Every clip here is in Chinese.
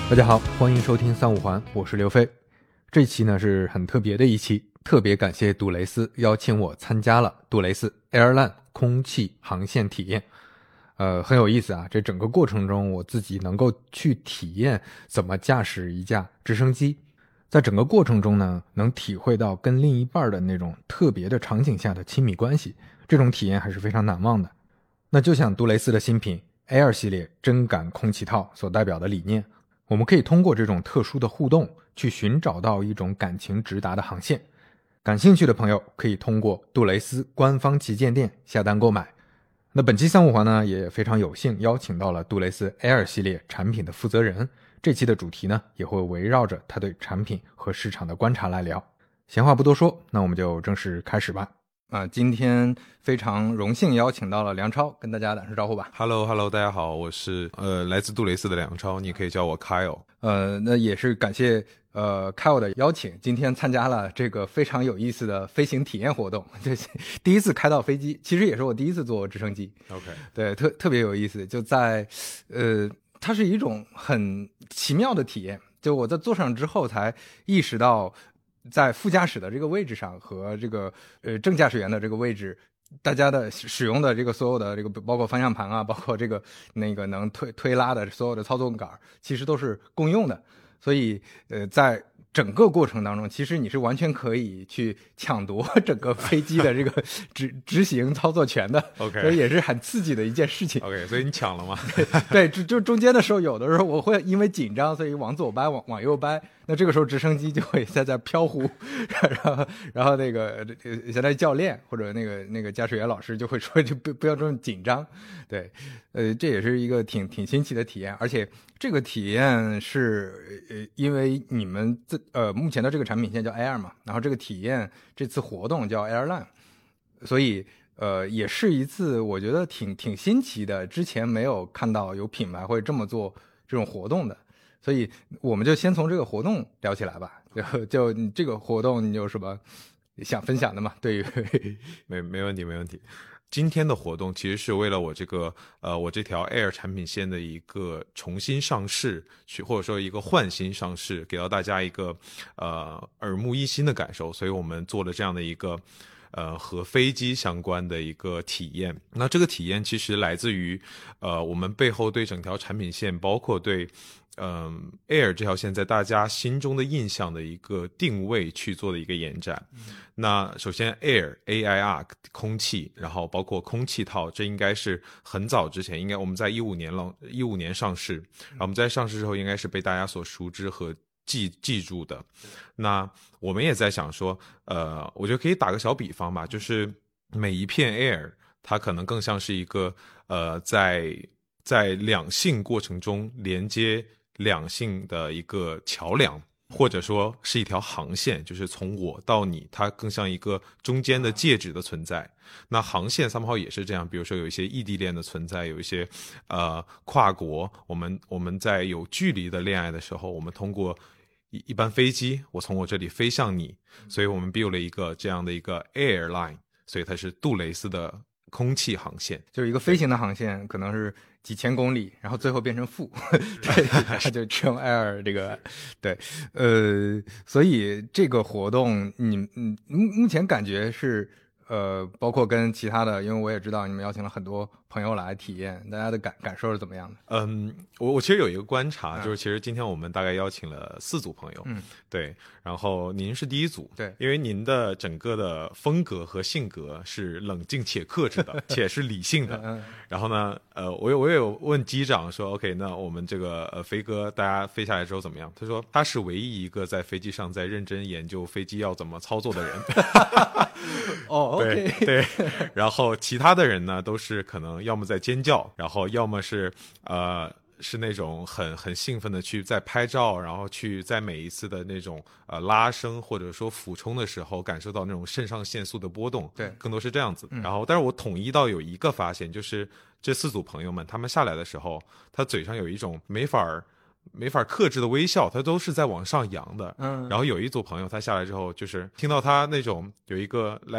大家好，欢迎收听三五环，我是刘飞。这期呢是很特别的一期，特别感谢杜蕾斯邀请我参加了杜蕾斯 Airline 空气航线体验。很有意思啊，这整个过程中我自己能够去体验怎么驾驶一架直升机，在整个过程中呢，能体会到跟另一半的那种特别的场景下的亲密关系，这种体验还是非常难忘的。那就像杜蕾斯的新品 Air 系列真感空气套所代表的理念，我们可以通过这种特殊的互动去寻找到一种感情直达的航线。感兴趣的朋友可以通过杜蕾斯官方旗舰店下单购买。那本期三五环呢，也非常有幸邀请到了杜蕾斯 Air 系列产品的负责人，这期的主题呢，也会围绕着他对产品和市场的观察来聊。闲话不多说，那我们就正式开始吧。今天非常荣幸邀请到了梁超，跟大家打声招呼吧。 Hello， 大家好，我是来自杜蕾斯的梁超，你可以叫我 Kyle。 那也是感谢Kyle 的邀请，今天参加了这个非常有意思的飞行体验活动，这第一次开到飞机，其实也是我第一次坐直升机。 OK， 对，特别有意思，就在它是一种很奇妙的体验，就我在坐上之后才意识到，在副驾驶的这个位置上和这个正驾驶员的这个位置，大家的使用的这个所有的这个包括方向盘啊，包括这个能推拉的所有的操纵杆，其实都是共用的。所以在整个过程当中，其实你是完全可以去抢夺整个飞机的这个执行操作权的。 OK， 所以也是很刺激的一件事情。 OK， 所以你抢了吗？ 对，就中间的时候，有的时候我会因为紧张，所以往左掰，往右掰。那这个时候直升机就会在飘忽，然后那个现在教练或者那个驾驶员老师就会说，就不要这么紧张。对，这也是一个挺新奇的体验，而且这个体验是因为你们目前的这个产品现在叫 Air 嘛，然后这个体验这次活动叫 Airline， 所以也是一次我觉得挺新奇的，之前没有看到有品牌会这么做这种活动的。所以我们就先从这个活动聊起来吧。就你这个活动，你有什么想分享的吗？对于没问题。今天的活动其实是为了我这个我这条 Air 产品线的一个重新上市，或者说一个焕新上市，给到大家一个耳目一新的感受，所以我们做了这样的一个和飞机相关的一个体验。那这个体验其实来自于我们背后对整条产品线，包括对Air 这条线在大家心中的印象的一个定位去做的一个延展。那首先 Air 空气，然后包括空气套，这应该是很早之前，应该我们在15年上市，然后我们在上市之后应该是被大家所熟知和记住的。那我们也在想说我觉得可以打个小比方吧，就是每一片 Air 它可能更像是一个在两性过程中连接两性的一个桥梁，或者说是一条航线，就是从我到你，它更像一个中间的介质的存在。那航线somehow也是这样，比如说有一些异地恋的存在，有一些跨国，我们在有距离的恋爱的时候，我们通过一班飞机，我从我这里飞向你，所以我们 build 了一个这样的一个 airline， 所以它是杜蕾斯的空气航线， 就是一个飞行的航线，可能是几千公里，然后最后变成负，对，就用 Air 这个，对，所以这个活动你目前感觉是包括跟其他的，因为我也知道你们邀请了很多朋友来体验，大家的感受是怎么样的？ 我其实有一个观察，就是其实今天我们大概邀请了4组朋友，对，然后您是第一组， 对， 因为您的整个的风格和性格是冷静且克制的，且是理性的。然后呢，我有问机长说 ，OK， 那我们这个飞哥大家飞下来之后怎么样？他说他是唯一一个在飞机上在认真研究飞机要怎么操作的人。 哦，OK， 对，然后其他的人呢，都是可能要么在尖叫，然后要么是是那种很兴奋的去在拍照，然后去在每一次的那种拉升或者说俯冲的时候感受到那种肾上腺素的波动， 对， 更多是这样子。然后但是我统一到有一个发现，就是这4组朋友们他们下来的时候，他嘴上有一种没法克制的微笑，他都是在往上扬的。然后有一组朋友他下来之后，就是听到他那种有一个来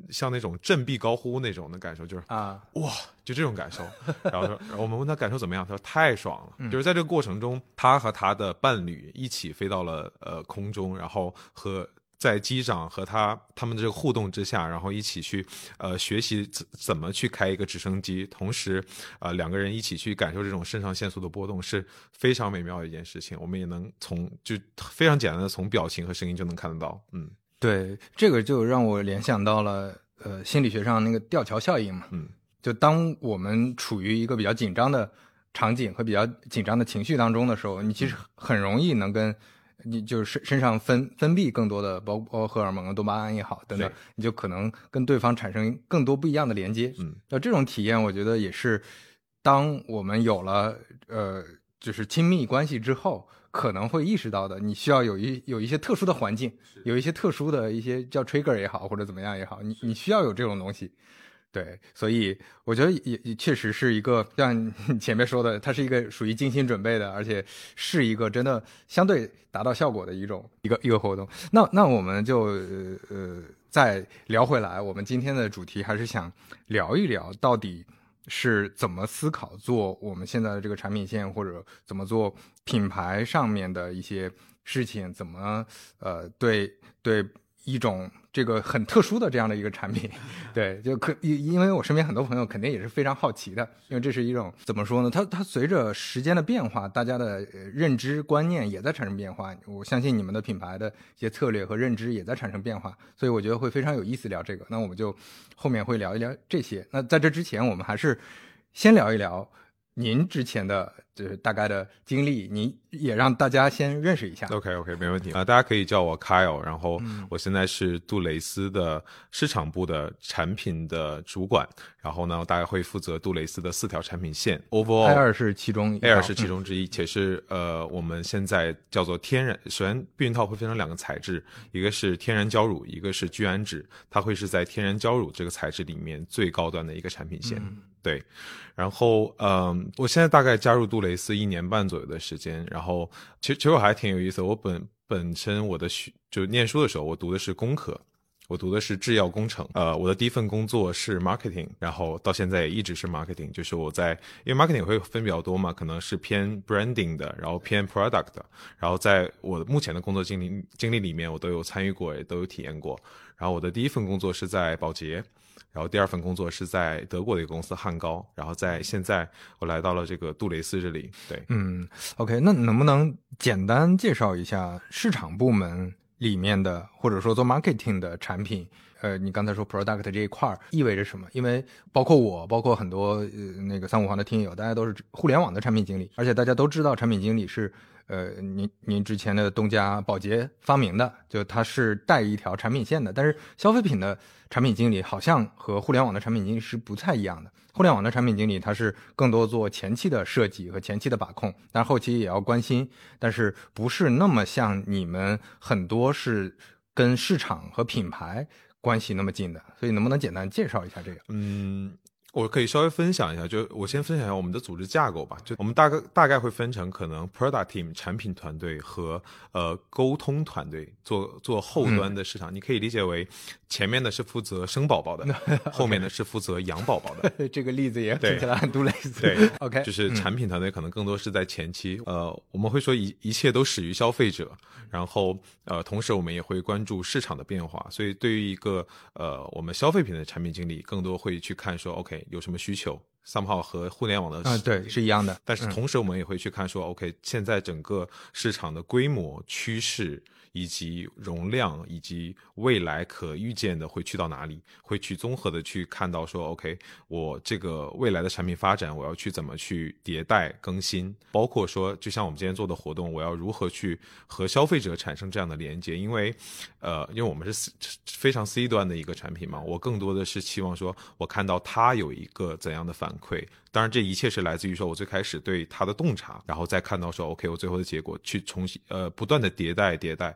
像那种振臂高呼那种的感受，就是啊， 哇，就这种感受。然后说我们问他感受怎么样，他说太爽了。就是在这个过程中，他和他的伴侣一起飞到了空中，然后在机长和他们的这个互动之下，然后一起去学习怎么去开一个直升机，同时两个人一起去感受这种肾上腺素的波动，是非常美妙的一件事情。我们也能就非常简单的从表情和声音就能看得到。 对，这个就让我联想到了心理学上那个吊桥效应嘛。就当我们处于一个比较紧张的场景和比较紧张的情绪当中的时候，你其实很容易能跟你就是身上分泌更多的包括荷尔蒙、多巴胺也好等等，你就可能跟对方产生更多不一样的连接。这种体验我觉得也是当我们有了就是亲密关系之后可能会意识到的。你需要有一些特殊的环境，有一些特殊的一些叫 trigger 也好或者怎么样也好，你需要有这种东西。对，所以我觉得也确实是一个像你前面说的，它是一个属于精心准备的，而且是一个真的相对达到效果的一个活动。那我们就再聊回来，我们今天的主题还是想聊一聊到底是怎么思考做我们现在的这个产品线，或者怎么做品牌上面的一些事情，怎么对一种这个很特殊的这样的一个产品。对，就因为我身边很多朋友肯定也是非常好奇的，因为这是一种怎么说呢，它随着时间的变化，大家的认知观念也在产生变化，我相信你们的品牌的一些策略和认知也在产生变化，所以我觉得会非常有意思聊这个。那我们就后面会聊一聊这些。那在这之前我们还是先聊一聊您之前的就是大概的经历，您也让大家先认识一下。 OK， 没问题大家可以叫我 Kyle， 然后我现在是杜蕾斯的市场部的产品的主管，然后呢，大概会负责杜蕾斯的4条产品线。Overall Air 是其中一条 ，Air 是其中之一，且是我们现在叫做天然。首先，避孕套会分成2个材质，一个是天然胶乳，一个是聚氨酯，它会是在天然胶乳这个材质里面最高端的一个产品线。对，然后我现在大概加入杜蕾斯1年半左右的时间，然后其实我还挺有意思的。我本身我的就念书的时候，我读的是工科，我读的是制药工程。我的第一份工作是 marketing， 然后到现在也一直是 marketing， 就是因为 marketing 会分比较多嘛，可能是偏 branding 的，然后偏 product 的，然后在我目前的工作经历里面，我都有参与过，也都有体验过。然后我的第一份工作是在宝洁，然后第2份工作是在德国的一个公司汉高，然后现在我来到了这个杜蕾斯这里。对 ，OK， 那能不能简单介绍一下市场部门里面的或者说做 marketing 的产品？你刚才说 product 这一块意味着什么？因为包括很多那个351行的听友，大家都是互联网的产品经理，而且大家都知道产品经理是您之前的东家宝洁发明的，就它是带一条产品线的。但是消费品的产品经理好像和互联网的产品经理是不太一样的。互联网的产品经理他是更多做前期的设计和前期的把控，但后期也要关心，但是不是那么像你们很多是跟市场和品牌关系那么近的。所以能不能简单介绍一下这个？ 我可以稍微分享一下，就我先分享一下我们的组织架构吧。就我们大概会分成可能 product team 产品团队和沟通团队，做后端的市场。你可以理解为前面的是负责生宝宝的，后面的是负责养宝宝的。 这个例子也听起来很杜蕾斯。 对 ，OK， 就是产品团队可能更多是在前期。我们会说一切都始于消费者，然后同时我们也会关注市场的变化。所以对于一个我们消费品的产品经理，更多会去看说 OK。有什么需求 somehow 和互联网的对是一样的， 但是同时我们也会去看说OK 现在整个市场的规模趋势以及容量以及未来可预见的会去到哪里，会去综合的去看到说 OK 我这个未来的产品发展我要去怎么去迭代更新，包括说就像我们今天做的活动，我要如何去和消费者产生这样的连接。因为我们是非常 C 端的一个产品嘛，我更多的是期望说我看到他有一个怎样的反馈，当然这一切是来自于说我最开始对他的洞察，然后再看到说 OK 我最后的结果去重新不断的迭代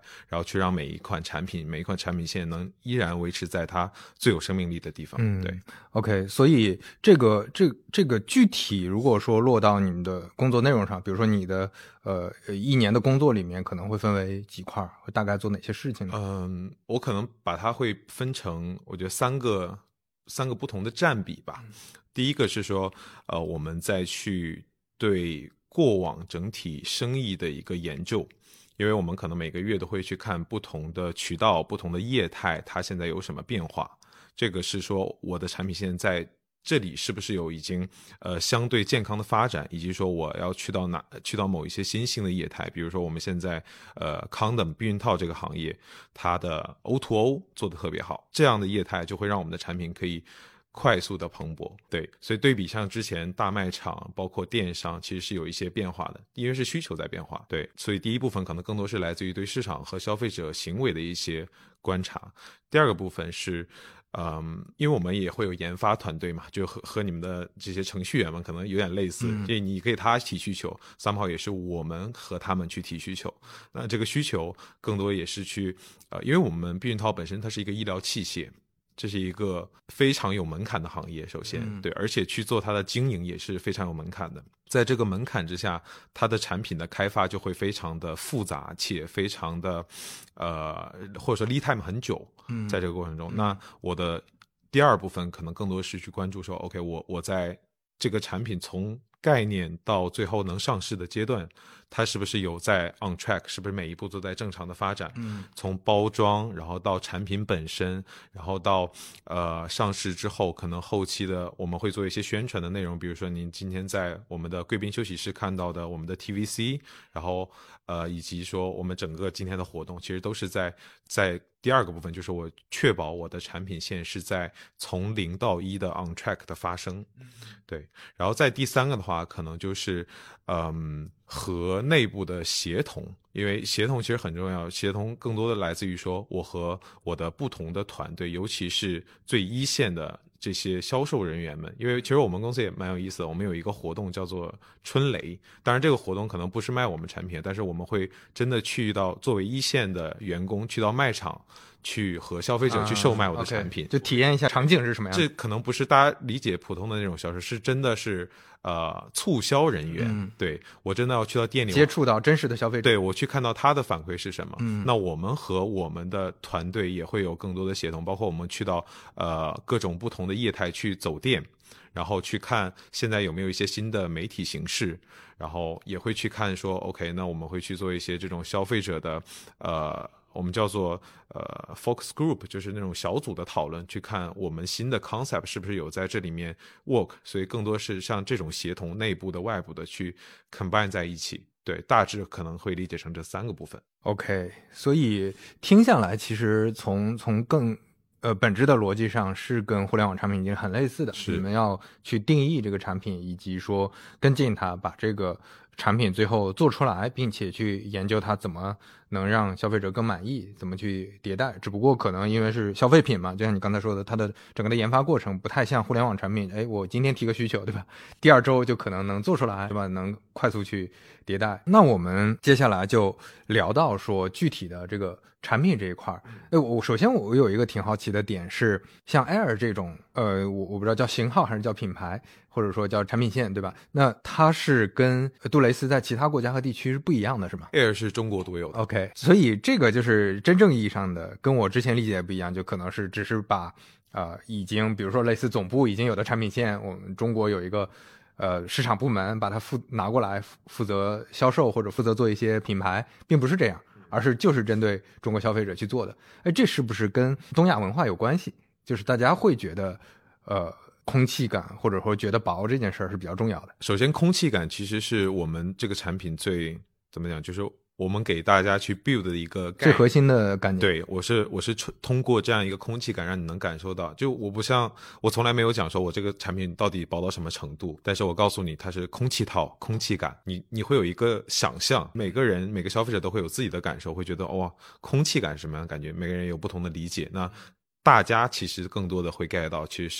然后去让每一款产品线能依然维持在它最有生命力的地方。对 ，OK， 所以这个具体如果说落到你们的工作内容上，比如说你的一年的工作里面可能会分为几块，会大概做哪些事情呢？ 我可能把它会分成我觉得三个不同的占比吧。第一个是说我们再去对过往整体生意的一个研究，因为我们可能每个月都会去看不同的渠道、不同的业态，它现在有什么变化。这个是说我的产品线在这里是不是有已经相对健康的发展，以及说我要去到某一些新兴的业态，比如说我们现在condom 避孕套这个行业，它的 O2O 做得特别好，这样的业态就会让我们的产品可以快速的蓬勃。对，所以对比像之前大卖场包括电商其实是有一些变化的，因为是需求在变化。对，所以第一部分可能更多是来自于对市场和消费者行为的一些观察。第二个部分是因为我们也会有研发团队嘛，就和你们的这些程序员们可能有点类似，所以你可以他提需求，somehow也是我们和他们去提需求。那这个需求更多也是去因为我们避孕套本身它是一个医疗器械，这是一个非常有门槛的行业，首先对，而且去做它的经营也是非常有门槛的。在这个门槛之下，它的产品的开发就会非常的复杂，且非常的或者说 lead time 很久。在这个过程中，那我的第二部分可能更多是去关注说 OK 我在这个产品从概念到最后能上市的阶段，它是不是有在 on track， 是不是每一步都在正常的发展。从包装然后到产品本身，然后到上市之后可能后期的我们会做一些宣传的内容，比如说您今天在我们的贵宾休息室看到的我们的 TVC， 然后以及说我们整个今天的活动其实都是在第二个部分，就是我确保我的产品线是在从0到1的 on track 的发生。对，然后在第三个的话可能就是和内部的协同，因为协同其实很重要，协同更多的来自于说我和我的不同的团队，尤其是最一线的这些销售人员们。因为其实我们公司也蛮有意思的，我们有一个活动叫做春雷，当然这个活动可能不是卖我们产品，但是我们会真的去到作为一线的员工去到卖场去和消费者去售卖我的产品， 就体验一下场景是什么样的。 这可能不是大家理解普通的那种销售，是真的是促销人员。对，我真的要去到店里接触到真实的消费者， 对，我去看到他的反馈是什么。那我们和我们的团队也会有更多的协同，包括我们去到各种不同的业态去走店，然后去看现在有没有一些新的媒体形式，然后也会去看说 OK， 那我们会去做一些这种消费者的我们叫做focus group， 就是那种小组的讨论，去看我们新的 concept 是不是有在这里面 work， 所以更多是像这种协同内部的外部的去 combine 在一起。对，大致可能会理解成这三个部分。 OK， 所以听下来其实从更本质的逻辑上是跟互联网产品已经很类似的， 是你们要去定义这个产品，以及说跟进它，把这个产品最后做出来，并且去研究它怎么能让消费者更满意，怎么去迭代。只不过可能因为是消费品嘛，就像你刚才说的，它的整个的研发过程不太像互联网产品，我今天提个需求，对吧？第二周就可能能做出来，对吧？能快速去迭代。那我们接下来就聊到说具体的这个产品这一块。我首先我有一个挺好奇的点是，像 Air 这种我不知道叫型号还是叫品牌，或者说叫产品线，对吧？那它是跟杜蕾斯在其他国家和地区是不一样的，是吗？ Air 是中国独有的。 OK， 所以这个就是真正意义上的跟我之前理解不一样，就可能是只是把已经比如说类似总部已经有的产品线，我们中国有一个市场部门把它拿过来负责销售或者负责做一些品牌，并不是这样，而是就是针对中国消费者去做的。这是不是跟东亚文化有关系？就是大家会觉得空气感或者说觉得薄这件事儿是比较重要的。 首先空气感其实是我们这个产品最怎么讲，就是我们给大家去 build 的一个概念， 最核心的概念。 对，我是通过这样一个空气感让你能感受到，就我不像我从来没有讲说我这个产品到底薄到什么程度，但是我告诉你它是空气套空气感，你会有一个想象，每个消费者都会有自己的感受，会觉得哇空气感是什么样的感觉，每个人有不同的理解。那大家其实更多的会 get 到其实是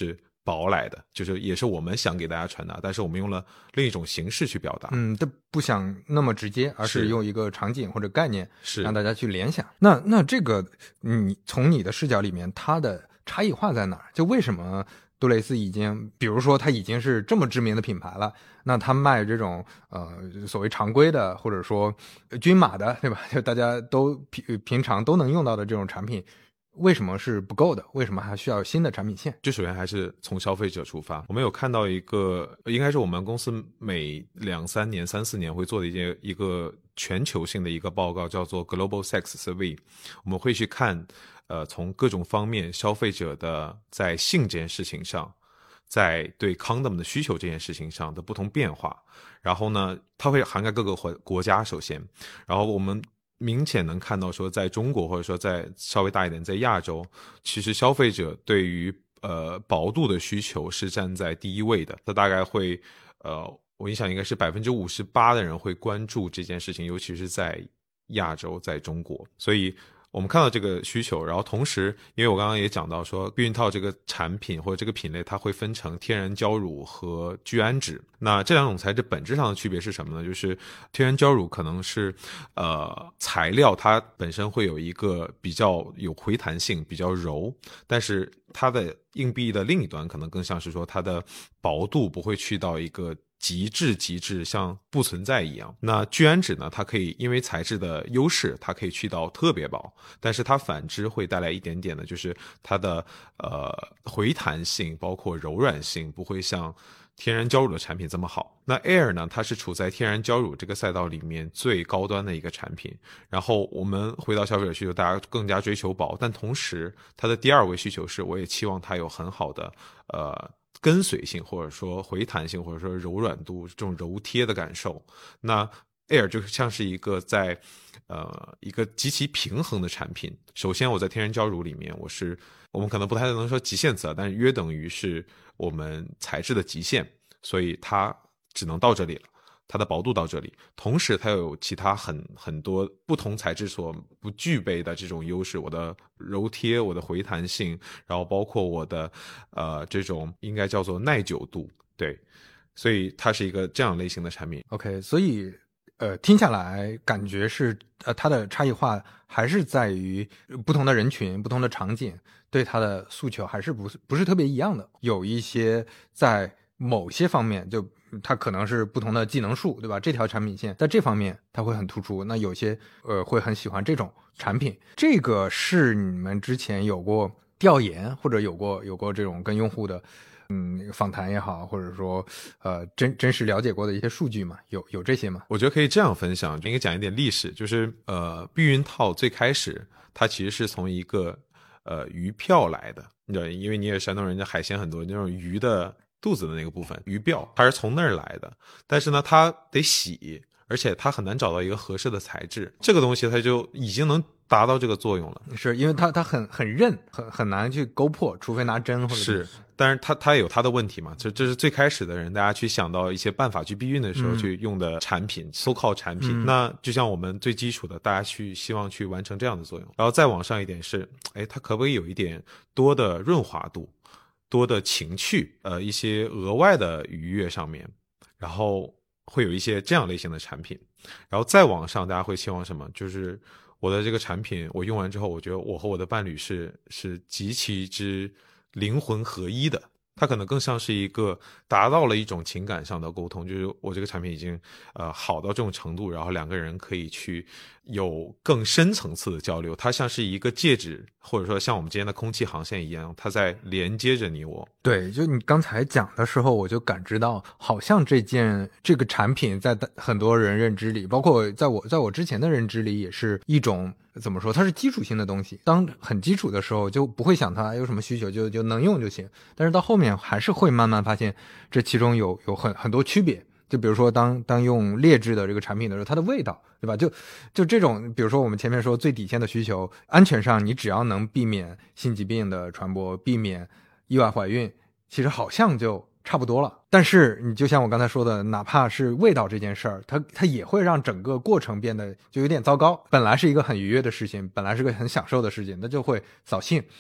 薄来的，就是也是我们想给大家传达，但是我们用了另一种形式去表达。 这不想那么直接，而是用一个场景或者概念让大家去联想。那这个你从你的视角里面，它的差异化在哪儿？就为什么杜蕾斯已经，比如说它已经是这么知名的品牌了，那它卖这种所谓常规的或者说均码的，对吧？就大家都平常都能用到的这种产品，为什么是不够的？为什么还需要新的产品线？ 就首先还是从消费者出发，我们有看到一个，应该是我们公司每2-3年、3-4年会做的一个全球性的一个报告，叫做 Global Sex Survey。我们会去看，从各种方面消费者的在性这件事情上，在对 condom 的需求这件事情上的不同变化。然后呢，它会涵盖各个国家，首先，然后我们明显能看到说，在中国或者说在稍微大一点，在亚洲，其实消费者对于薄度的需求是站在第一位的。它大概会我印象应该是58%的人会关注这件事情，尤其是在亚洲，在中国。所以我们看到这个需求，然后同时，因为我刚刚也讲到说，避孕套这个产品或者这个品类，它会分成天然胶乳和聚氨酯。那这两种材质本质上的区别是什么呢？就是天然胶乳可能是材料它本身会有一个比较有回弹性，比较柔，但是它的硬币的另一端可能更像是说它的薄度不会去到一个极致像不存在一样。那聚氨酯呢，它可以因为材质的优势，它可以去到特别薄，但是它反之会带来一点点的就是它的回弹性包括柔软性不会像天然胶乳的产品这么好。那 Air 呢，它是处在天然胶乳这个赛道里面最高端的一个产品。然后我们回到消费者需求，大家更加追求薄，但同时它的第二位需求是，我也期望它有很好的跟随性，或者说回弹性，或者说柔软度，这种柔贴的感受。那 Air 就像是一个在一个极其平衡的产品。首先我在天然胶乳里面，我们可能不太能说极限词，但是约等于是我们材质的极限，所以它只能到这里了，它的薄度到这里。同时它有其他很多不同材质所不具备的这种优势，我的柔贴，我的回弹性，然后包括我的这种应该叫做耐久度。对，所以它是一个这样类型的产品。 OK， 所以听下来感觉是它的差异化还是在于不同的人群、不同的场景对它的诉求还是不是特别一样的。有一些在某些方面，就它可能是不同的技能树，对吧？这条产品线在这方面它会很突出，那有些会很喜欢这种产品。这个是你们之前有过调研，或者有过这种跟用户的访谈也好，或者说真实了解过的一些数据嘛？有这些吗？ 我觉得可以这样分享，应该讲一点历史，就是避孕套最开始它其实是从一个鱼鳔来的，因为你也山东人，家海鲜很多，那种鱼的肚子的那个部分，鱼鳔，它是从那儿来的。但是呢，它得洗，而且它很难找到一个合适的材质，这个东西它就已经能达到这个作用了。 是因为它很韧，很难去勾破，除非拿针或者是。但是它也有它的问题嘛，这是最开始的人大家去想到一些办法去避孕的时候去用的产品，so called 产品。那就像我们最基础的，大家希望去完成这样的作用。然后再往上一点是，它可不可以有一点多的润滑度，多的情趣，一些额外的愉悦上面，然后会有一些这样类型的产品。然后再往上，大家会期望什么？就是我的这个产品我用完之后，我觉得我和我的伴侣是极其之灵魂合一的。它可能更像是一个达到了一种情感上的沟通，就是我这个产品已经好到这种程度，然后两个人可以去有更深层次的交流。它像是一个介质，或者说像我们之间的空气航线一样，它在连接着你我。 对，就你刚才讲的时候，我就感知到好像这个产品在很多人认知里，包括在我之前的认知里，也是一种怎么说，它是基础性的东西。当很基础的时候，就不会想它有什么需求，就能用就行。但是到后面还是会慢慢发现这其中有很多区别。就比如说当用劣质的这个产品的时候，它的味道，对吧？就这种，比如说我们前面说最底线的需求，安全上你只要能避免性疾病的传播，避免意外怀孕，其实好像就差不多了。但是你就像我刚才说的，哪怕是味道这件事儿，它也会让整个过程变得就有点糟糕。本来是一个很愉悦的事情，本来是个很享受的事情，那就会扫兴。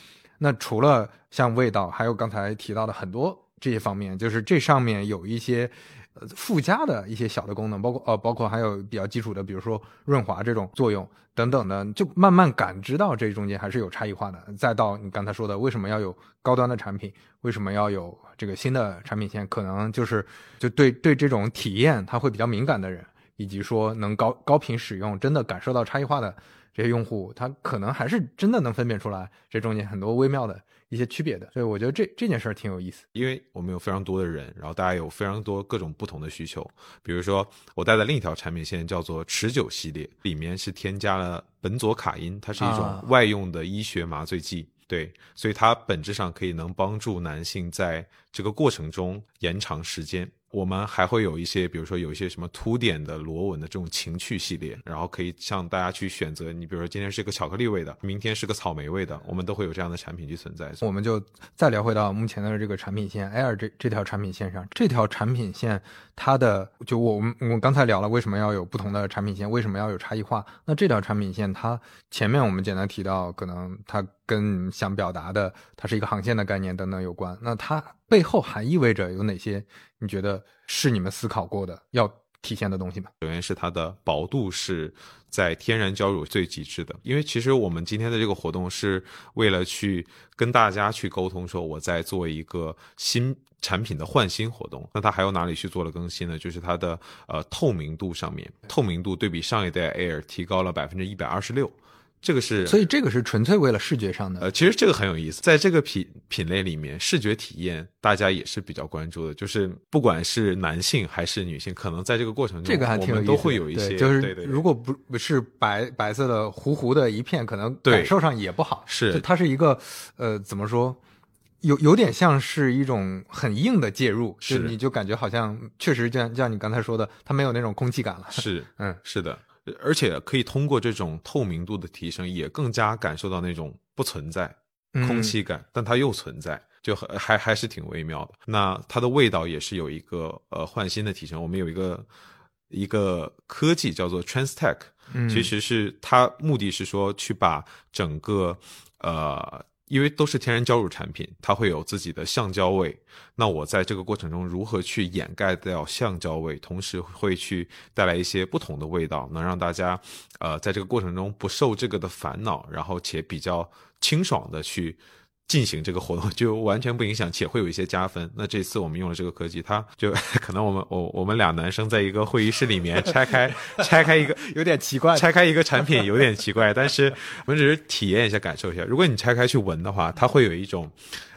那除了像味道，还有刚才提到的很多这些方面，就是这上面有一些附加的一些小的功能，包括还有比较基础的，比如说润滑这种作用等等的，就慢慢感知到这中间还是有差异化的。再到你刚才说的，为什么要有高端的产品，为什么要有这个新的产品线，可能就对这种体验他会比较敏感的人，以及说能高频使用，真的感受到差异化的这些用户，他可能还是真的能分辨出来这中间很多微妙的一些区别的。所以我觉得这件事儿挺有意思， 因为我们有非常多的人，然后大家有非常多各种不同的需求。比如说我带的另一条产品线叫做持久系列，里面是添加了苯佐卡因，它是一种外用的医学麻醉剂。对，所以它本质上能帮助男性在这个过程中延长时间。我们还会有一些，比如说有一些什么凸点的螺纹的这种情趣系列，然后可以向大家去选择，你比如说今天是个巧克力味的，明天是个草莓味的，我们都会有这样的产品去存在。 我们就再聊回到目前的这个产品线 Air 这条产品线上，这条产品线它的就我们刚才聊了为什么要有不同的产品线，为什么要有差异化，那这条产品线它前面我们简单提到可能它跟想表达的它是一个航线的概念等等有关，那它背后还意味着有哪些你觉得是你们思考过的要体现的东西吗？ 首先是它的薄度是在天然胶乳最极致的，因为其实我们今天的这个活动是为了去跟大家去沟通说我在做一个新产品的换新活动。那它还有哪里去做了更新呢？就是它的透明度上面，透明度对比上一代 Air 提高了 126%。这个是， 所以这个是纯粹为了视觉上的。 其实这个很有意思，在这个品类里面，视觉体验大家也是比较关注的，就是不管是男性还是女性，可能在这个过程中， 这个还挺有意思的， 我们都会有一些， 就是如果不是白色的糊糊的一片，可能感受上也不好。 是， 它是一个怎么说？有点像是一种很硬的介入， 是你就感觉好像确实像你刚才说的，它没有那种空气感了。 是，是的。而且可以通过这种透明度的提升，也更加感受到那种不存在空气感，但它又存在，就还是挺微妙的。那它的味道也是有一个换新的提升。我们有一个科技叫做 TransTech，其实是它目的是说去把整个因为都是天然胶乳产品，它会有自己的橡胶味，那我在这个过程中如何去掩盖掉橡胶味，同时会去带来一些不同的味道，能让大家在这个过程中不受这个的烦恼，然后且比较清爽的去进行这个活动，就完全不影响，且会有一些加分。那这次我们用了这个科技，它就可能我们俩男生在一个会议室里面拆开一个有点奇怪， 拆开一个产品有点奇怪，但是我们只是体验一下，感受一下。如果你拆开去闻的话，它会有一种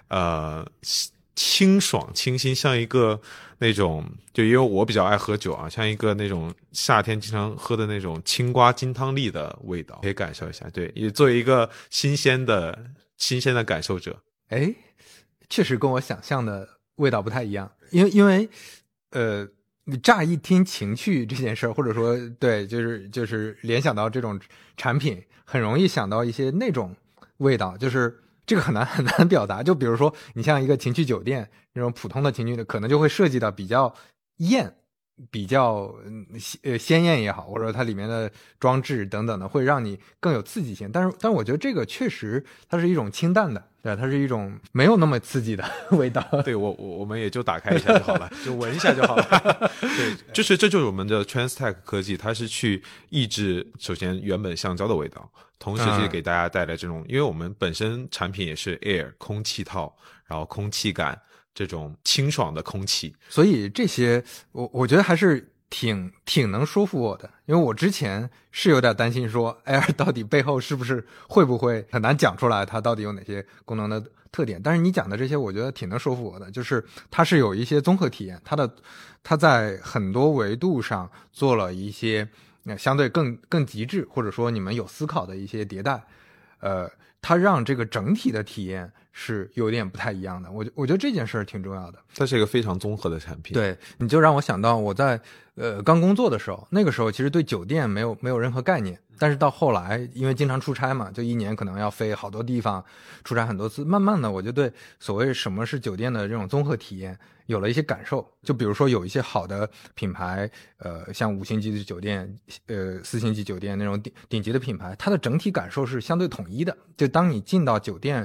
清爽清新，像一个那种，就因为我比较爱喝酒啊，像一个那种夏天经常喝的那种青瓜金汤力的味道，可以感受一下。对，也作为一个新鲜的感受者， 确实跟我想象的味道不太一样，因为你乍一听情趣这件事儿，或者说对，就是联想到这种产品，很容易想到一些那种味道，就是这个很难表达。就比如说你像一个情趣酒店那种普通的情趣的，可能就会涉及到比较艳。比较鲜艳也好，或者说它里面的装置等等的，会让你更有刺激性。但是我觉得这个确实它是一种清淡的，对，它是一种没有那么刺激的味道。 对，我们也就打开一下就好了，就闻一下就好了。对，这就是我们的 TransTech 科技，它是去抑制首先原本橡胶的味道，同时是给大家带来这种，因为我们本身产品也是 Air 空气套，然后空气感。这种清爽的空气， 所以这些我觉得还是挺能说服我的，因为我之前是有点担心说 Air 到底背后会不会很难讲出来它到底有哪些功能的特点，但是你讲的这些我觉得挺能说服我的，就是它是有一些综合体验，它在很多维度上做了一些相对更极致，或者说你们有思考的一些迭代，它让这个整体的体验是有点不太一样的，我觉得这件事儿挺重要的。 它是一个非常综合的产品。 对，你就让我想到我在刚工作的时候，那个时候其实对酒店没有任何概念，但是到后来因为经常出差嘛，就一年可能要飞好多地方，出差很多次，慢慢的我就对所谓什么是酒店的这种综合体验有了一些感受。就比如说有一些好的品牌，像5星级的酒店，4星级酒店那种顶级的品牌，它的整体感受是相对统一的。就当你进到酒店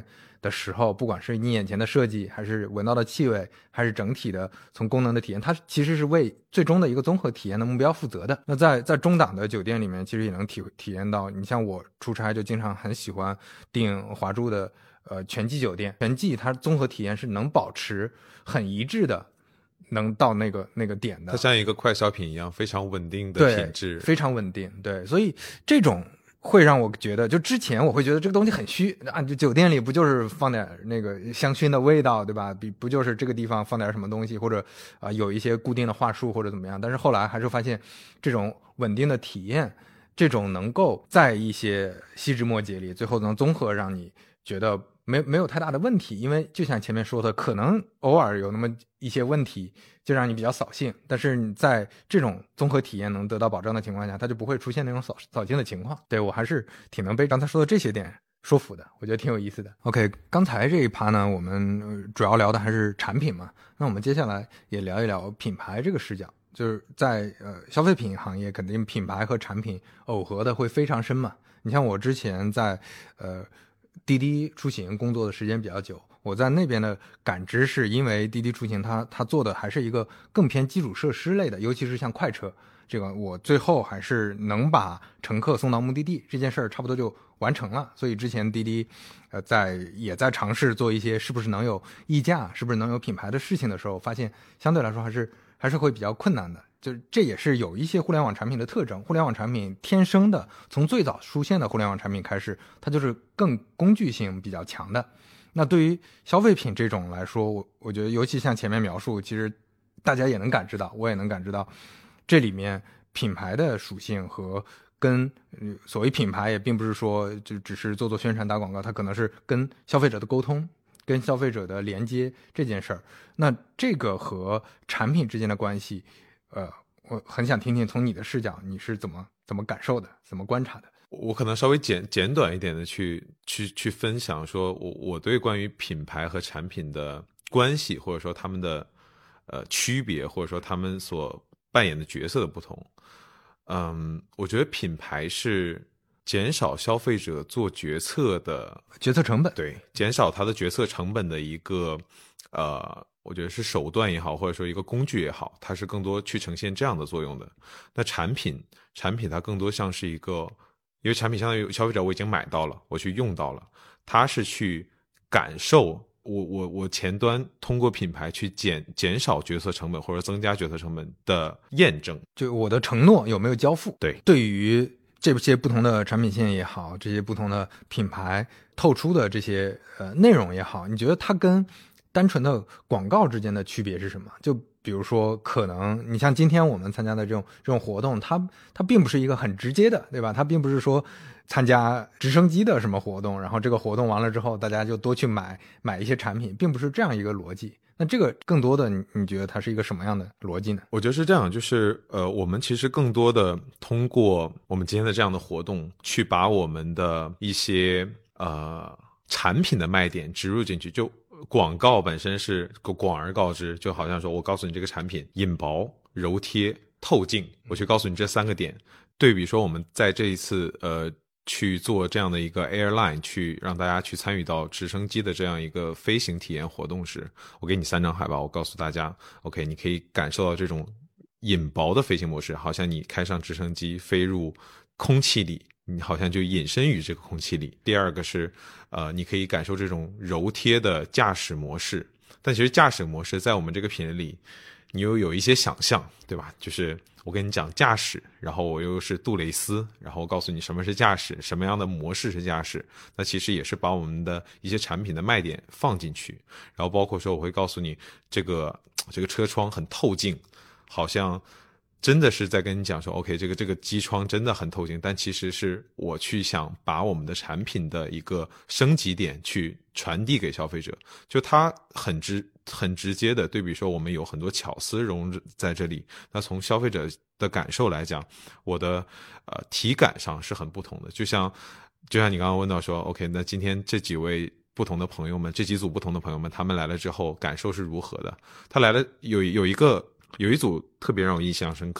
的时候，不管是你眼前的设计，还是闻到的气味，还是整体的从功能的体验，它其实是为最终的一个综合体验的目标负责的。那在中档的酒店里面，其实也能体验到，你像我出差就经常很喜欢订华住的全季酒店，全季它综合体验是能保持很一致的，能到那个点的。 它像一个快消品一样，非常稳定的品质， 非常稳定。对，所以这种会让我觉得，就之前我会觉得这个东西很虚啊，就酒店里不就是放点那个香薰的味道，对吧？不就是这个地方放点什么东西，或者有一些固定的话术或者怎么样？但是后来还是发现，这种稳定的体验，这种能够在一些细枝末节里，最后能综合让你觉得没有太大的问题。因为就像前面说的，可能偶尔有那么一些问题就让你比较扫兴，但是你在这种综合体验能得到保障的情况下，它就不会出现那种扫兴的情况。对，我还是挺能被刚才说的这些点说服的，我觉得挺有意思的。OK， 刚才这一趴呢，我们主要聊的还是产品嘛，那我们接下来也聊一聊品牌这个视角。就是在消费品行业，肯定品牌和产品耦合的会非常深嘛。你像我之前在滴滴出行工作的时间比较久，我在那边的感知是因为滴滴出行它做的还是一个更偏基础设施类的，尤其是像快车，这个我最后还是能把乘客送到目的地这件事儿差不多就完成了。所以之前滴滴也在尝试做一些是不是能有溢价，是不是能有品牌的事情的时候，发现相对来说还是会比较困难的。就这也是有一些互联网产品的特征，互联网产品天生的，从最早出现的互联网产品开始，它就是更工具性比较强的。那对于消费品这种来说，我觉得尤其像前面描述，其实大家也能感知到，我也能感知到，这里面品牌的属性和跟所谓品牌也并不是说就只是做宣传打广告，它可能是跟消费者的沟通，跟消费者的连接这件事儿。那这个和产品之间的关系，我很想听听从你的视角，你是怎么感受的，怎么观察的？ 我可能稍微简短一点的去分享说我对关于品牌和产品的关系，或者说他们的区别，或者说他们所扮演的角色的不同。我觉得品牌是减少消费者做决策的决策成本， 对，减少他的决策成本的一个我觉得是手段也好，或者说一个工具也好，它是更多去呈现这样的作用的。那产品它更多像是一个，因为产品相当于消费者我已经买到了，我去用到了，它是去感受我前端通过品牌去减少决策成本或者增加决策成本的验证， 就我的承诺有没有交付。对于这些不同的产品线也好，这些不同的品牌透出的这些内容也好，你觉得它跟单纯的广告之间的区别是什么？就比如说，可能你像今天我们参加的这种活动，它并不是一个很直接的，对吧？它并不是说参加直升机的什么活动，然后这个活动完了之后，大家就多去买一些产品，并不是这样一个逻辑。那这个更多的，你觉得它是一个什么样的逻辑呢？ 我觉得是这样，就是我们其实更多的通过我们今天的这样的活动，去把我们的一些产品的卖点植入进去。就广告本身是广而告之，就好像说我告诉你这个产品隐薄、柔贴、透镜，我去告诉你这3个点。对比说我们在这一次去做这样的一个 airline， 去让大家去参与到直升机的这样一个飞行体验活动时，我给你3张海报，我告诉大家 OK， 你可以感受到这种隐薄的飞行模式，好像你开上直升机飞入空气里，你好像就隐身于这个空气里。第二个是你可以感受这种柔贴的驾驶模式，但其实驾驶模式在我们这个品类里你又有一些想象，对吧？就是我跟你讲驾驶，然后我又是杜蕾斯，然后我告诉你什么是驾驶，什么样的模式是驾驶，那其实也是把我们的一些产品的卖点放进去。然后包括说我会告诉你这个车窗很透镜，好像真的是在跟你讲说 OK， 这个机窗真的很透镜，但其实是我去想把我们的产品的一个升级点去传递给消费者，就它很直接的对比说我们有很多巧思融在这里。那从消费者的感受来讲，我的体感上是很不同的。就像你刚刚问到说 OK， 那今天这几位不同的朋友们，这几组不同的朋友们，他们来了之后感受是如何的？他来了有一组特别让我印象深刻，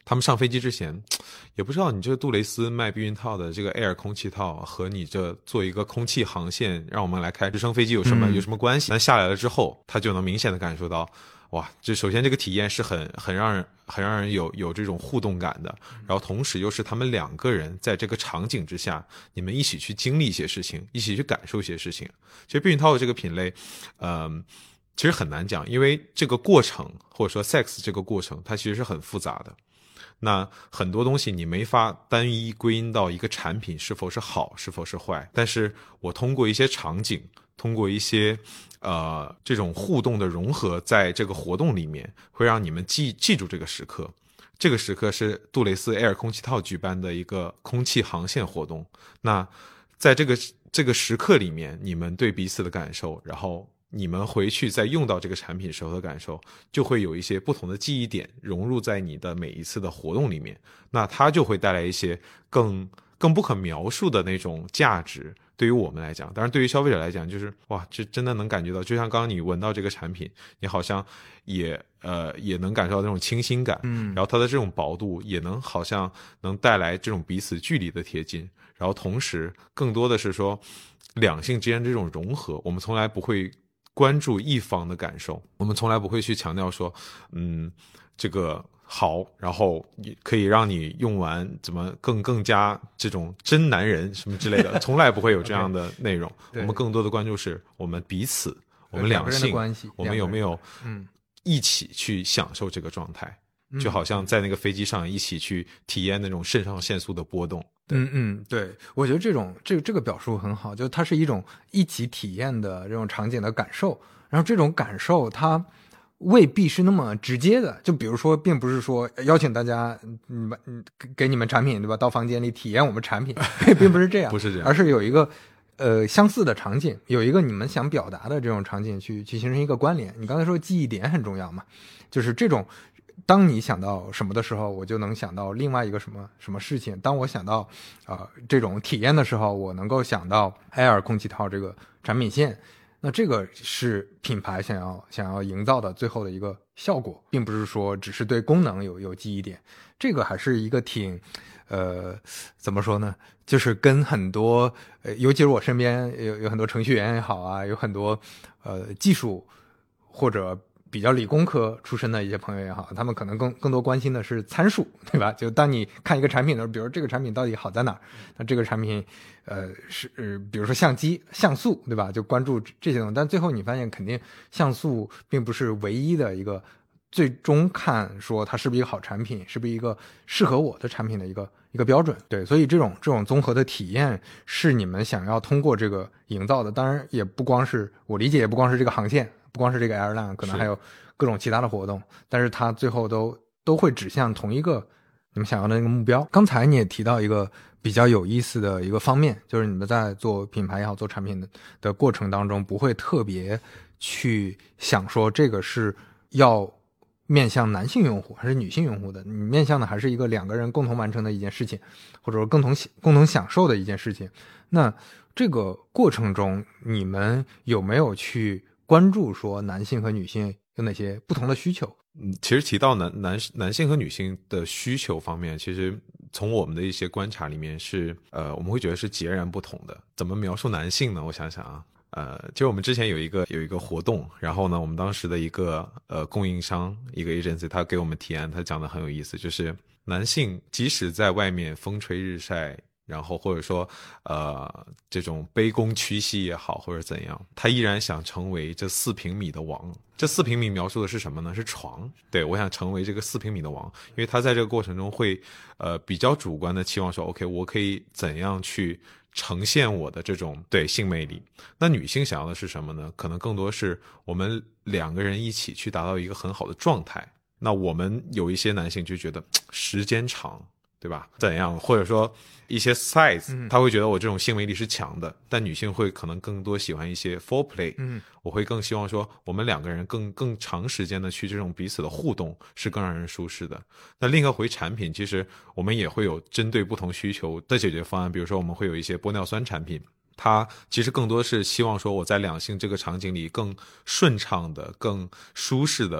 他们上飞机之前也不知道你这个杜蕾斯卖避孕套的这个 Air 空气套和你这做一个空气航线让我们来开直升飞机有什么关系。但下来了之后他就能明显的感受到，哇，这首先这个体验是很让人有这种互动感的，然后同时又是他们两个人在这个场景之下，你们一起去经历一些事情，一起去感受一些事情。其实避孕套的这个品类其实很难讲，因为这个过程或者说 sex 这个过程它其实是很复杂的，那很多东西你没法单一归因到一个产品是否是好是否是坏，但是我通过一些场景，通过一些这种互动的融合，在这个活动里面会让你们记住这个时刻。这个时刻是杜蕾斯 Air 空气套举办的一个空气航线活动，那在这个时刻里面你们对彼此的感受，然后你们回去再用到这个产品时候的感受，就会有一些不同的记忆点融入在你的每一次的活动里面，那它就会带来一些更不可描述的那种价值。对于我们来讲，当然对于消费者来讲，就是哇，这真的能感觉到，就像刚刚你闻到这个产品，你好像也能感受到那种清新感，然后它的这种薄度也能好像能带来这种彼此距离的贴近，然后同时更多的是说两性之间这种融合，我们从来不会关注一方的感受，我们从来不会去强调说这个好，然后可以让你用完怎么更加这种真男人什么之类的，从来不会有这样的内容我们更多的关注是我们彼此，我们两性关系， 我们有没有一起去享受这个状态，就好像在那个飞机上一起去体验那种肾上腺素的波动。 对，我觉得这个表述很好，就它是一种一起体验的这种场景的感受，然后这种感受它未必是那么直接的，就比如说并不是说邀请大家给你们产品对吧，到房间里体验我们产品并不是这样， 不是这样， 而是有一个相似的场景，有一个你们想表达的这种场景去形成一个关联。你刚才说记忆点很重要嘛，就是这种当你想到什么的时候，我就能想到另外一个什么事情。当我想到这种体验的时候，我能够想到 Air 空气套这个产品线。那这个是品牌想要营造的最后的一个效果，并不是说只是对功能有记忆点。这个还是一个挺怎么说呢，就是跟很多尤其是我身边有很多程序员也好啊，有很多技术或者比较理工科出身的一些朋友也好，他们可能更多关心的是参数，对吧？就当你看一个产品的时候，比如这个产品到底好在哪儿，那这个产品比如说相机像素，对吧？就关注这些东西，但最后你发现肯定像素并不是唯一的一个最终看说它是不是一个好产品，是不是一个适合我的产品的一个标准。对，所以这种综合的体验是你们想要通过这个营造的。当然也不光是我理解，也不光是这个航线，不光是这个 airline， 可能还有各种其他的活动，但是它最后都会指向同一个你们想要的那个目标。刚才你也提到一个比较有意思的一个方面，就是你们在做品牌也好，做产品的过程当中，不会特别去想说这个是要面向男性用户还是女性用户的，你面向的还是一个两个人共同完成的一件事情，或者说共同享受的一件事情。那这个过程中你们有没有去关注说男性和女性有哪些不同的需求？ 其实提到男性和女性的需求方面，其实从我们的一些观察里面是我们会觉得是截然不同的。怎么描述男性呢？我想想啊，就是我们之前有一个活动，然后呢，我们当时的一个供应商一个 agency， 他给我们提案，他讲的很有意思，就是男性即使在外面风吹日晒，然后或者说这种卑躬屈膝也好，或者怎样，他依然想成为这4平米的王。这4平米描述的是什么呢？是床。对，我想成为这个4平米的王，因为他在这个过程中会比较主观的期望说 OK， 我可以怎样去呈现我的这种对性魅力。那女性想要的是什么呢？可能更多是我们两个人一起去达到一个很好的状态。那我们有一些男性就觉得时间长，对吧？怎样，或者说一些 size， 他会觉得我这种性魅力是强的，但女性会可能更多喜欢一些 foreplay，我会更希望说我们两个人更长时间的去这种彼此的互动是更让人舒适的。那另一个回产品，其实我们也会有针对不同需求的解决方案，比如说我们会有一些玻尿酸产品，它其实更多是希望说我在两性这个场景里更顺畅的、更舒适的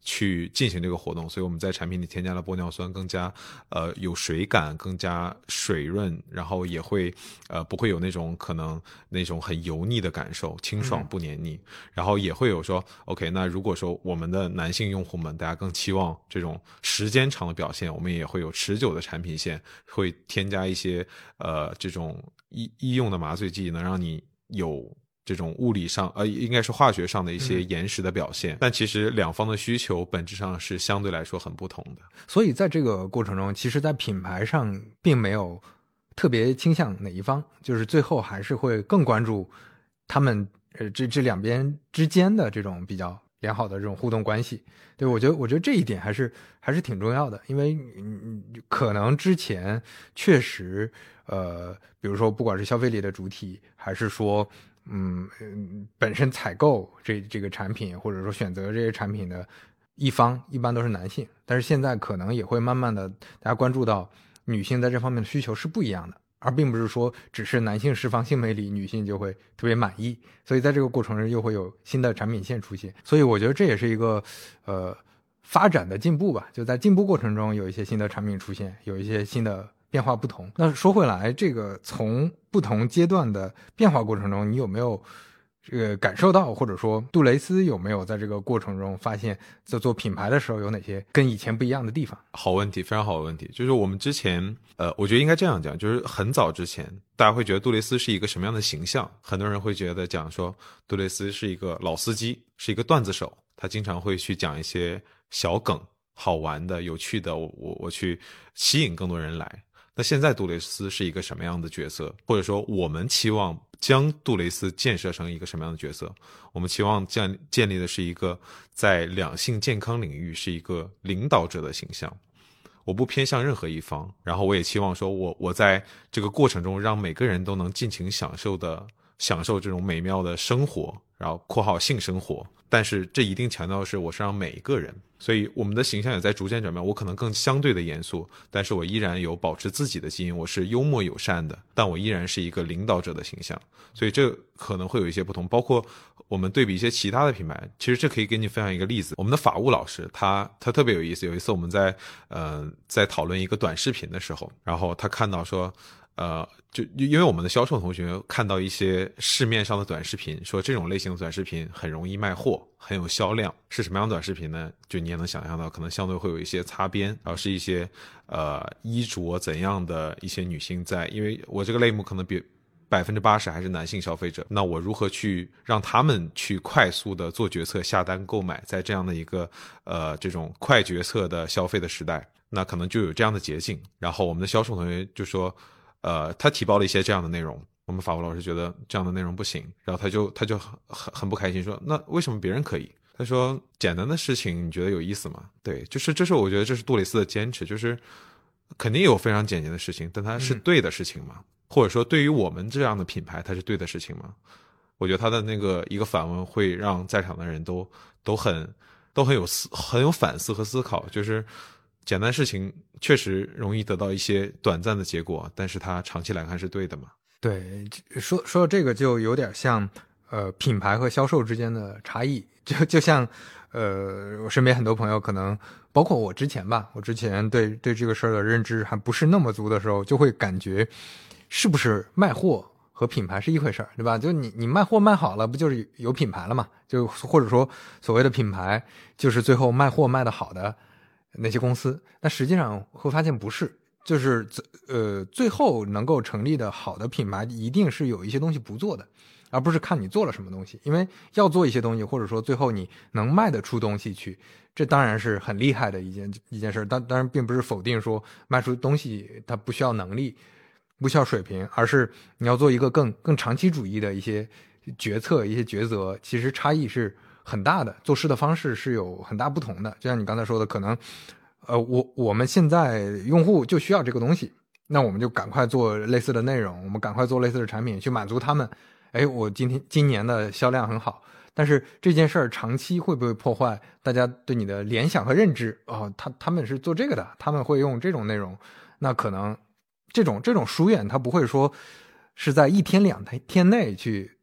去进行这个活动，所以我们在产品里添加了玻尿酸，更加有水感，更加水润，然后也会不会有那种可能那种很油腻的感受，清爽不黏腻。然后也会有说 OK， 那如果说我们的男性用户们大家更期望这种时间长的表现，我们也会有持久的产品线，会添加一些这种医用的麻醉剂，能让你有这种物理上应该是化学上的一些延时的表现，但其实两方的需求本质上是相对来说很不同的。 所以在这个过程中，其实在品牌上并没有特别倾向哪一方，就是最后还是会更关注他们这两边之间的这种比较良好的这种互动关系。对，我觉得这一点还是挺重要的，因为可能之前确实比如说不管是消费力的主体，还是说本身采购这个产品或者说选择这些产品的一方一般都是男性，但是现在可能也会慢慢的大家关注到女性在这方面的需求是不一样的，而并不是说只是男性释放性魅力，女性就会特别满意，所以在这个过程中又会有新的产品线出现，所以我觉得这也是一个发展的进步吧，就在进步过程中有一些新的产品出现，有一些新的变化不同。那说回来，这个从不同阶段的变化过程中，你有没有这个感受到，或者说杜蕾斯有没有在这个过程中发现在做品牌的时候有哪些跟以前不一样的地方？ 好问题，非常好的问题。就是我们之前我觉得应该这样讲，就是很早之前大家会觉得杜蕾斯是一个什么样的形象，很多人会觉得讲说杜蕾斯是一个老司机，是一个段子手，他经常会去讲一些小梗，好玩的有趣的，我去吸引更多人来。那现在杜蕾斯是一个什么样的角色，或者说我们期望将杜蕾斯建设成一个什么样的角色？我们期望建立的是一个在两性健康领域是一个领导者的形象，我不偏向任何一方，然后我也期望说我在这个过程中让每个人都能尽情享受这种美妙的生活，然后括号性生活，但是这一定强调的是我是让每一个人，所以我们的形象也在逐渐转变，我可能更相对的严肃，但是我依然有保持自己的基因，我是幽默友善的，但我依然是一个领导者的形象，所以这可能会有一些不同。包括我们对比一些其他的品牌，其实这可以给你分享一个例子。我们的法务老师他特别有意思，有一次我们在讨论一个短视频的时候，然后他看到说就因为我们的销售同学看到一些市面上的短视频，说这种类型的短视频很容易卖货，很有销量。是什么样的短视频呢？就你也能想象到，可能相对会有一些擦边，然后是一些衣着怎样的一些女性在，因为我这个类目可能比80%还是男性消费者，那我如何去让他们去快速的做决策、下单购买，在这样的一个这种快决策的消费的时代，那可能就有这样的捷径。然后我们的销售同学就说他提报了一些这样的内容，我们法务老师觉得这样的内容不行，然后他就很不开心，说那为什么别人可以？他说简单的事情你觉得有意思吗？对，这是我觉得这是杜蕾斯的坚持，就是肯定有非常简单的事情，但它是对的事情吗？或者说对于我们这样的品牌它是对的事情吗？我觉得他的那个一个反问会让在场的人都很有反思和思考，就是简单事情确实容易得到一些短暂的结果，但是它长期来看是对的嘛？ 对，说到这个就有点像品牌和销售之间的差异，就像我身边很多朋友可能包括我之前吧，我之前对这个事儿的认知还不是那么足的时候，就会感觉是不是卖货和品牌是一回事儿，对吧？就你卖货卖好了，不就是有品牌了嘛？就或者说所谓的品牌就是最后卖货卖得好的那些公司，但实际上会发现不是，就是最后能够成立的好的品牌一定是有一些东西不做的，而不是看你做了什么东西，因为要做一些东西，或者说最后你能卖得出东西去，这当然是很厉害的一件事。当然并不是否定说卖出东西它不需要能力，不需要水平，而是你要做一个更长期主义的一些决策、一些抉择，其实差异是很大的，做事的方式是有很大不同的。就像你刚才说的，可能我们现在用户就需要这个东西，那我们就赶快做类似的内容，我们赶快做类似的产品去满足他们。我今年的销量很好，但是这件事儿长期会不会破坏大家对你的联想和认知？他们是做这个的，他们会用这种内容，那可能这种疏远，他不会说是在1天2天内去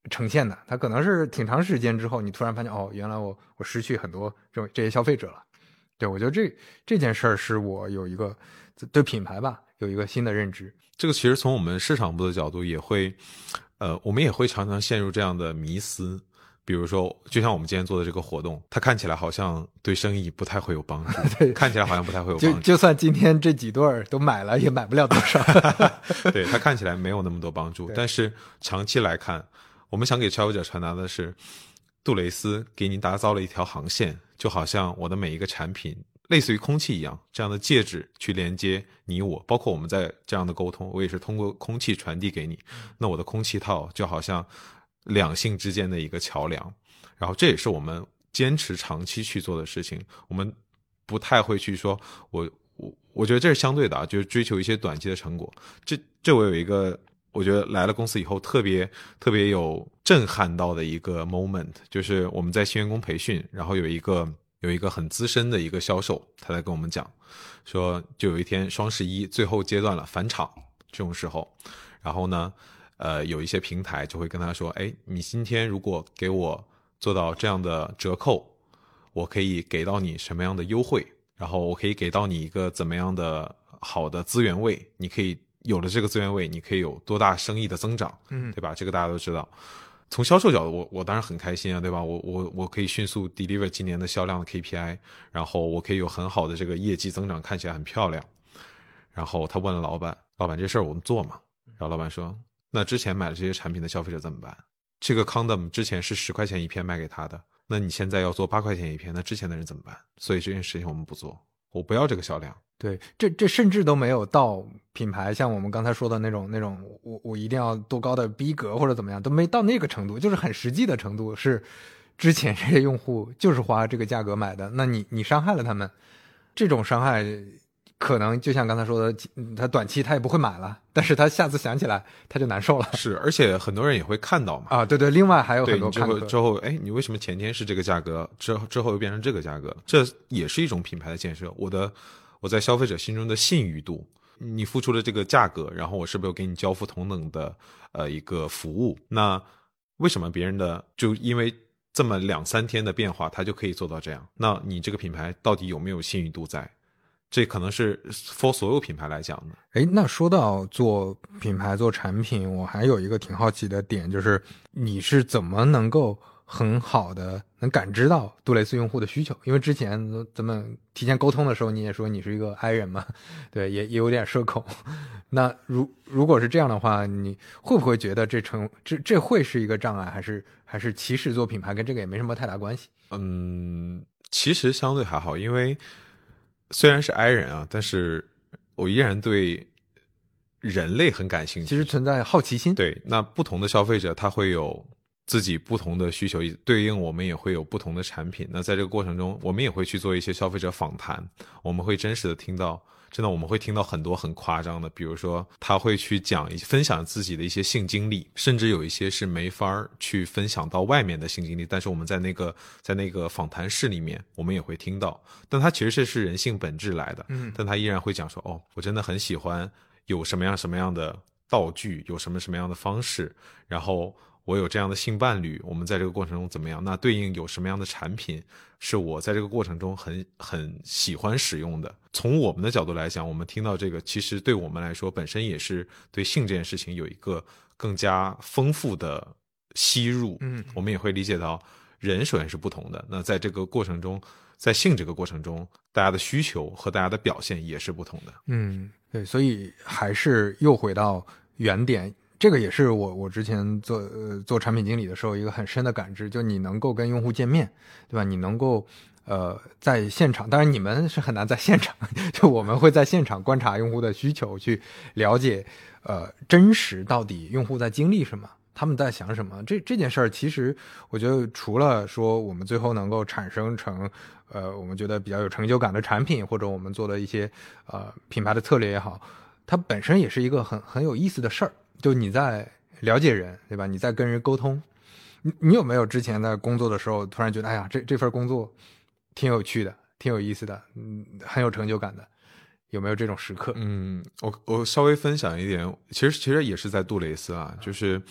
呈现的，它可能是挺长时间之后，你突然发现哦，原来我失去很多这些消费者了。对，我觉得这件事儿是我有一个对品牌吧有一个新的认知。 这个其实从我们市场部的角度也会，我们也会常常陷入这样的迷思。比如说，就像我们今天做的这个活动，它看起来好像对生意不太会有帮助， 对， 看起来好像不太会有帮助。 就算今天这几对都买了，也买不了多少。 对，它看起来没有那么多帮助，但是长期来看，我们想给消费者传达的是，杜蕾斯给你打造了一条航线，就好像我的每一个产品类似于空气一样，这样的介质去连接你我，包括我们在这样的沟通，我也是通过空气传递给你。那我的空气套就好像两性之间的一个桥梁，然后这也是我们坚持长期去做的事情。我们不太会去说我觉得这是相对的啊，就是追求一些短期的成果。这我有一个我觉得来了公司以后特别有震撼到的一个 moment， 就是我们在新员工培训，然后有一个很资深的一个销售，他在跟我们讲说，就有一天双11最后阶段了，返场这种时候，然后呢有一些平台就会跟他说，哎，你今天如果给我做到这样的折扣，我可以给到你什么样的优惠，然后我可以给到你一个怎么样的好的资源位，你可以有了这个资源位，你可以有多大生意的增长，对吧？这个大家都知道。从销售角度，我当然很开心啊，对吧？我可以迅速 deliver 今年的销量的 KPI， 然后我可以有很好的这个业绩增长，看起来很漂亮。然后他问了老板这事儿我们做吗？然后老板说，那之前买了这些产品的消费者怎么办？这个 condom 之前是10块钱一片卖给他的，那你现在要做8块钱一片，那之前的人怎么办？所以这件事情我们不做，我不要这个销量。 对，这甚至都没有到品牌像我们刚才说的那种我一定要多高的逼格或者怎么样，都没到那个程度，就是很实际的程度，是之前这些用户就是花这个价格买的，那你伤害了他们，这种伤害可能就像刚才说的，他短期他也不会买了，但是他下次想起来他就难受了。 是，而且很多人也会看到嘛。 啊，对对，另外还有很多看客之后，哎，你为什么前天是这个价格，之后又变成这个价格？这也是一种品牌的建设。我在消费者心中的信誉度，你付出了这个价格，然后我是不是给你交付同等的一个服务？那为什么别人的就因为这么2-3天的变化，他就可以做到这样？那你这个品牌到底有没有信誉度在？这可能是 for 所有品牌来讲的。 哎，那说到做品牌做产品，我还有一个挺好奇的点，就是你是怎么能够很好的能感知到杜蕾斯用户的需求？因为之前咱们提前沟通的时候，你也说你是一个 I 人嘛，对，也有点社恐。那如果是这样的话，你会不会觉得这会是一个障碍，还是其实做品牌跟这个也没什么太大关系？ 其实相对还好，因为虽然是 I 人啊，但是我依然对人类很感兴趣。 其实存在好奇心。 对，那不同的消费者他会有自己不同的需求，对应我们也会有不同的产品。那在这个过程中，我们也会去做一些消费者访谈，我们会真实的听到，真的我们会听到很多很夸张的，比如说他会去分享自己的一些性经历，甚至有一些是没法去分享到外面的性经历，但是我们在那个访谈室里面我们也会听到，但他其实是人性本质来的，但他依然会讲说，哦，我真的很喜欢有什么样的道具，有什么样的方式，然后我有这样的性伴侣，我们在这个过程中怎么样，那对应有什么样的产品是我在这个过程中很喜欢使用的。从我们的角度来讲，我们听到这个其实对我们来说本身也是对性这件事情有一个更加丰富的吸入，我们也会理解到人首先是不同的，那在这个过程中，在性这个过程中，大家的需求和大家的表现也是不同的。 对，所以还是又回到原点，这个也是我之前做产品经理的时候一个很深的感知，就你能够跟用户见面，对吧？你能够在现场，当然你们是很难在现场，就我们会在现场观察用户的需求，去了解真实到底用户在经历什么，他们在想什么。这件事儿其实我觉得除了说我们最后能够产生成我们觉得比较有成就感的产品，或者我们做的一些品牌的策略也好，它本身也是一个很有意思的事儿。就你在了解人，对吧？你在跟人沟通，你有没有之前在工作的时候突然觉得，哎呀，这份工作挺有趣的，挺有意思的，很有成就感的？有没有这种时刻？ 我稍微分享一点，其实也是在杜蕾斯啊，就是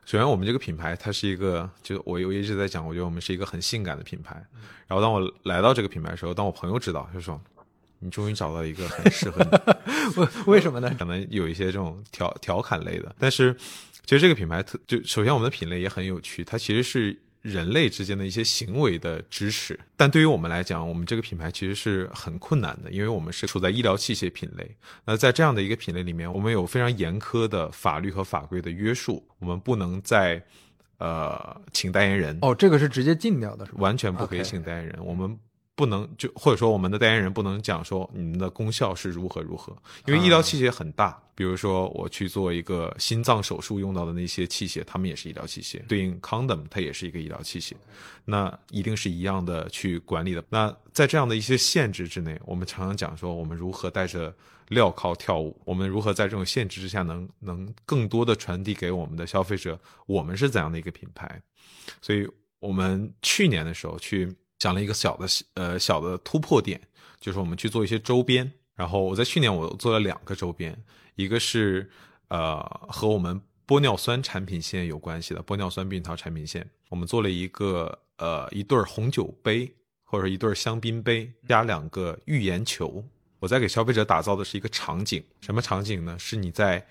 首先我们这个品牌它是一个，就我一直在讲，我觉得我们是一个很性感的品牌。然后当我来到这个品牌的时候，当我朋友知道，就说你终于找到一个很适合你为什么呢？ 可能有一些这种调侃类的，但是其实这个品牌就首先我们的品类也很有趣，它其实是人类之间的一些行为的支持，但对于我们来讲，我们这个品牌其实是很困难的，因为我们是处在医疗器械品类。那在这样的一个品类里面，我们有非常严苛的法律和法规的约束，我们不能再请代言人。 这个是直接禁掉的是吧？ 完全不可以请代言人，我们不能或者说我们的代言人不能讲说你们的功效是如何如何，因为医疗器械很大，比如说我去做一个心脏手术用到的那些器械，它们也是医疗器械，对应 condom 它也是一个医疗器械，那一定是一样的去管理的。那在这样的一些限制之内，我们常常讲说我们如何带着镣铐跳舞，我们如何在这种限制之下能更多的传递给我们的消费者我们是怎样的一个品牌。所以我们去年的时候去讲了一个小的突破点，就是我们去做一些周边。然后我在去年我做了2个周边，一个是和我们玻尿酸产品线有关系的玻尿酸避孕套产品线，我们做了一对红酒杯或者一对香槟杯加2个浴盐球。我在给消费者打造的是一个场景，什么场景呢？是你在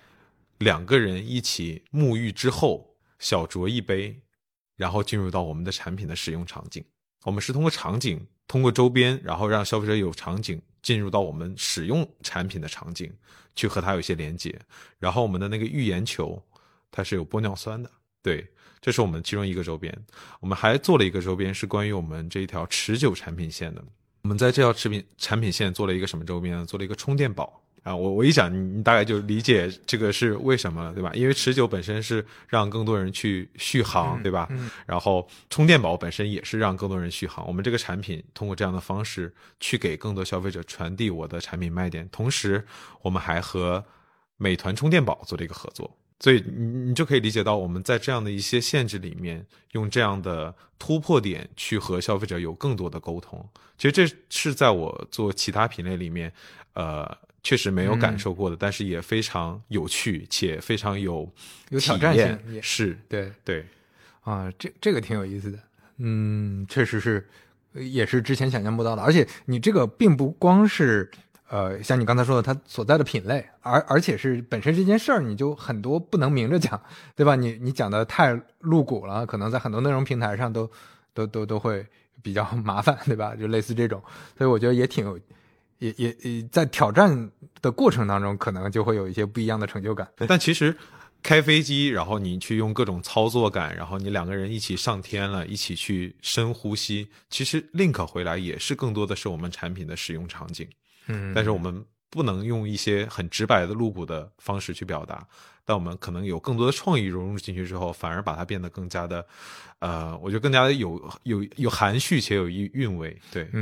2个人一起沐浴之后小酌一杯，然后进入到我们的产品的使用场景。我们是通过场景，通过周边，然后让消费者有场景进入到我们使用产品的场景，去和它有一些连接。然后我们的那个浴盐球它是有玻尿酸的，对，这是我们其中一个周边。我们还做了一个周边是关于我们这一条持久产品线的。我们在这条产品线做了一个什么周边呢？做了一个充电宝啊，我一讲你大概就理解这个是为什么了，对吧？因为持久本身是让更多人去续航，对吧？然后充电宝本身也是让更多人续航。我们这个产品通过这样的方式去给更多消费者传递我的产品卖点，同时我们还和美团充电宝做了一个合作。所以你就可以理解到我们在这样的一些限制里面，用这样的突破点去和消费者有更多的沟通。其实这是在我做其他品类里面确实没有感受过的，但是也非常有趣且非常有挑战性。 是， 对对啊，这个挺有意思的。确实是也是之前想象不到的。而且你这个并不光是像你刚才说的它所在的品类，而且是本身这件事儿你就很多不能明着讲，对吧？你讲的太露骨了，可能在很多内容平台上都会比较麻烦，对吧？就类似这种。所以我觉得也挺有也在挑战的过程当中可能就会有一些不一样的成就感。 但其实开飞机，然后你去用各种操作感，然后你2个人一起上天了，一起去深呼吸，其实 link 回来也是更多的是我们产品的使用场景。但是我们不能用一些很直白的露骨的方式去表达，但我们可能有更多的创意融入进去之后，反而把它变得更加的我觉得更加的有含蓄且有韵味。对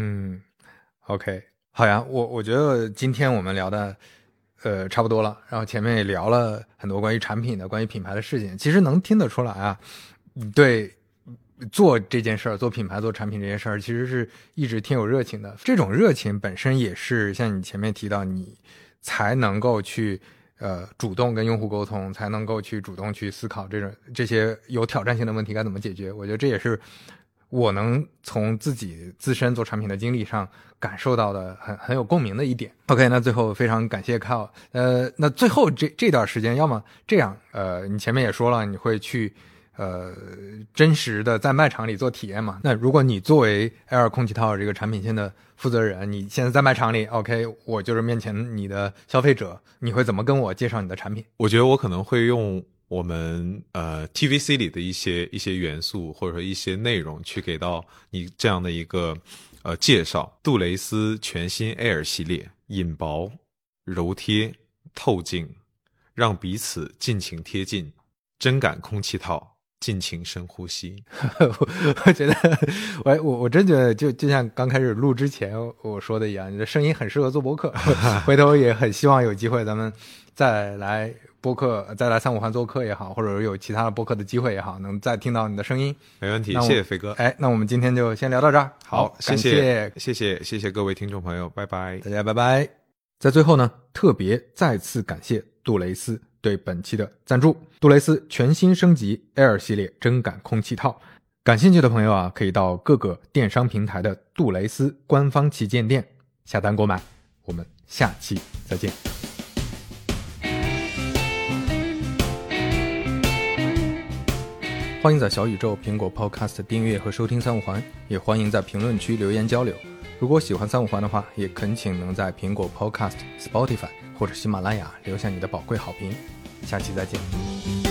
OK， 好呀，我觉得今天我们聊的差不多了，然后前面也聊了很多关于产品的关于品牌的事情，其实能听得出来啊，对做这件事儿，做品牌做产品这件事儿，其实是一直挺有热情的。这种热情本身也是像你前面提到，你才能够去主动跟用户沟通，才能够去主动去思考这些有挑战性的问题该怎么解决。我觉得这也是我能从自己自身做产品的经历上感受到的很有共鸣的一点。OK， 那最后非常感谢 Kyle。那最后这段时间，要么这样，你前面也说了你会去真实的在卖场里做体验嘛？那如果你作为 Air 空气套这个产品线的负责人，你现在在卖场里 ，OK， 我就是面前你的消费者，你会怎么跟我介绍你的产品？ 我觉得我可能会用我们TVC 里的一些元素或者说一些内容去给到你这样的一个介绍。杜蕾斯全新 Air 系列，隐薄、柔贴、透镜，让彼此尽情贴近，真感空气套。尽情深呼吸。 我觉得我真觉得就像刚开始录之前我说的一样，你的声音很适合做播客。回头也很希望有机会咱们再来播客，再来3-5环做客也好，或者有其他的播客的机会也好，能再听到你的声音。 没问题，谢谢飞哥。 那我们今天就先聊到这儿。 好，谢谢各位听众朋友，拜拜， 大家拜拜。在最后呢，特别再次感谢杜蕾斯对本期的赞助。杜蕾斯全新升级 Air 系列针感空气套，感兴趣的朋友啊，可以到各个电商平台的杜蕾斯官方旗舰店下单购买。我们下期再见。欢迎在小宇宙、苹果 Podcast 订阅和收听三五环，也欢迎在评论区留言交流。如果喜欢三五环的话，也恳请能在苹果 Podcast、Spotify 或者喜马拉雅留下你的宝贵好评。下期再见。